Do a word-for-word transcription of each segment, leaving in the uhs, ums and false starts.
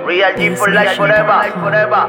Real G for life forever, forever.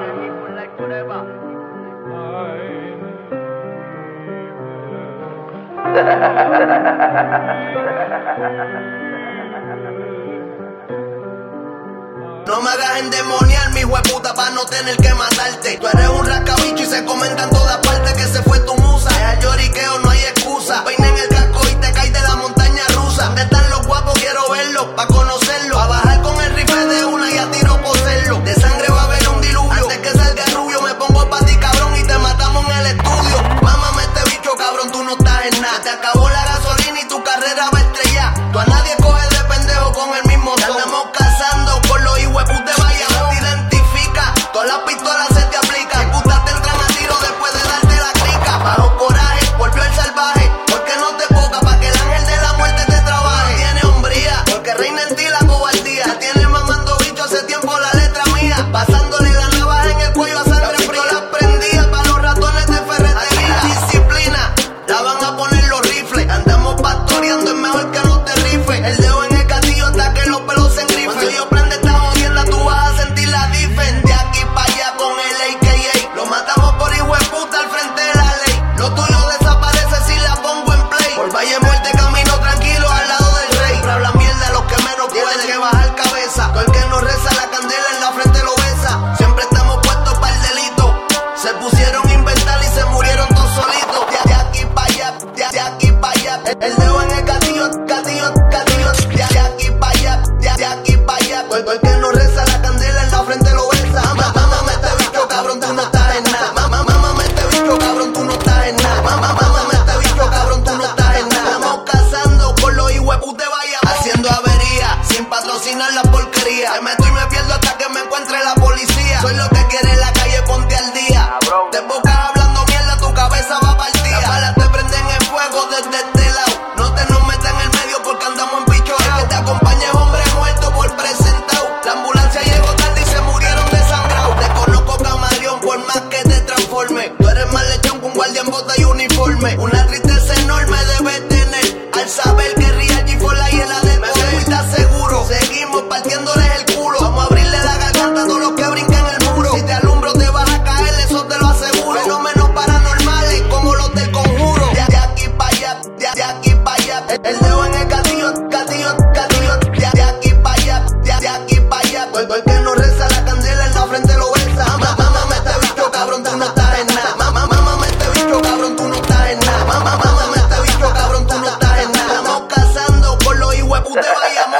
No me hagas endemoniar, mi hueputa, pa' no tener que matarte. Tú eres un rascabicho y se comenta en todas partes que se fue tu musa. Es al lloriqueo, no hay excusa. Peina en el casco y te caes de la montaña rusa. ¿Dónde están los guapos? Quiero verlos, pa' conocerlos. A bajar con el rifle de una y a tiro poseerlo. De sangre va a haber un diluvio. Antes que salga rubio me pongo pa' ti, cabrón, y te matamos en el estudio. Mámame este bicho, cabrón, tú no estás en nada. Te acabó la gasolina y tu carrera va a estrellar. Tú a nadie coges de pendejo con el mismo son. Te andamos cazando por los hijuepus de Bayamón. Te identifica, todas las pistolas se te aplican. Las putas te entran a tiro después de darte la crica. Bajo coraje, volvió el salvaje. Porque no te poca pa' que el ángel de la muerte te trabaje. Tiene hombría, porque reina en ti la cobardía. Ya tienes mamando bicho hace tiempo la letra mía. Pasándole la navaja en el cuello a sangre fría. Las prendía pa' los ratones de ferretería. Disciplina, la van a poner los rifles. Andamos pastoreando, es mejor que no te rifes. El dedo en el gatillo hasta que los pelos se engrifen. Cuando yo prende esta jodienda, tú vas a sentir la difen. De aquí pa' allá con el A K A. Lo matamos por hijo de puta al frente de la ley. Lo tuyo desaparece si la pongo en play. Por Valle Muerte camino tranquilo al lado del rey. Pero habla mierda los que menos pueden que bajar cabeza. Todo el que no reza la candela en la frente lo besa. Siempre estamos puestos para el delito. Se pusieron a inventar y se murieron todos solitos. De, de aquí pa' allá, de, de aquí pa' allá. El, el dedo en el gatillo, gatillo, gatillo. De, de aquí pa' allá, de, de aquí pa' allá. Todo, todo el que no reza la candela en la frente lo besa. Mamá, mámame este bicho, cabrón, tú no estás en nada. Mamá, mámame este bicho, cabrón, tú no estás en nada. Mamá, mámame este bicho, cabrón, tú no estás en nada. Estamos cazando por los hijuepus de Bayamón. Haciendo avería, sin patrocinar la porquería. Me meto y me pierdo hasta que me encuentre la policía. Soy lo que quiere la calle, ponte al día. Te bocas hablando mierda, tu cabeza va partida. Las balas te prenden en fuego desde este lado. No te nos metas en el medio porque andamos en picho. El que te acompaña es hombre muerto por presentado. La ambulancia llegó tarde y se murieron desangrados. Te conozco, camaleón, por más que te transforme. Tú eres más lechón que un guardia en bota y uniforme. Una tristeza enorme debes tener al saber que Real G for life es la de todo. Y estás seguro, seguimos partiéndoles el culo. Vamos a abrirle la garganta a todos los que brincan el muro. Si te alumbro te vas a caer, eso te lo aseguro. Fenómenos paranormales como los del conjuro. De, de aquí pa' allá, de, de aquí pa' allá. El, el dedo en el gatillo, gatillo, gatillo. De, de aquí pa' allá, de, de aquí pa' allá. Todo, todo el que no reza la candela en la frente lo besa. Mamá, mámame este bicho, cabrón, tú no estás en nada. Mamá, mámame este bicho, cabrón, tú no estás en nada. Mamá, mámame este bicho, cabrón, tú no estás en nada. Estamos cazando por los hijuepus de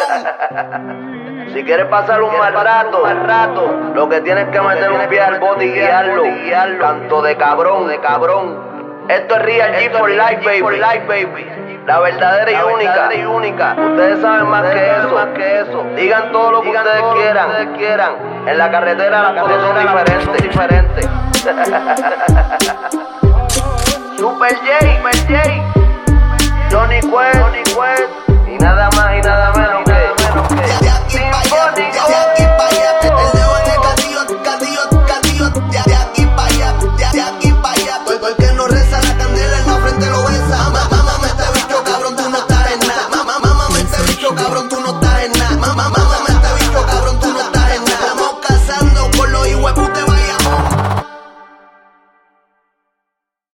Bayamón. Si quieres pasar un mal rato, mal rato, lo que tienes que meter un pie al bote y guiarlo, guiarlo. Canto de cabrón, de cabrón. Esto es Real G for life, baby. For life, baby. La verdadera y la única, verdadera y única. Ustedes saben más, ustedes que, saben eso. más que eso. Digan todo lo que Digan ustedes, quieran. Lo que ustedes quieran. En la carretera las cosas son diferentes. diferentes. Super J, Super J, Johnny Quest, Johnny Quest.